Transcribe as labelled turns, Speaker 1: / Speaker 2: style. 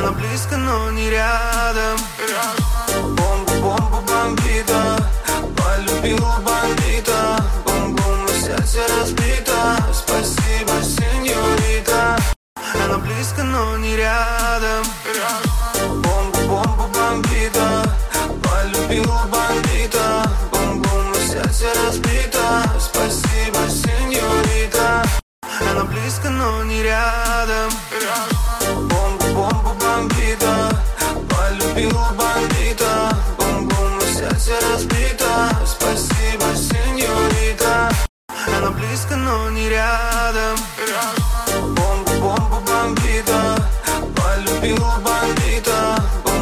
Speaker 1: она близко, но не рядом. Бомбу, бомбу, бомбита, полюбила бандита. Бум-бум, и сердце разбито.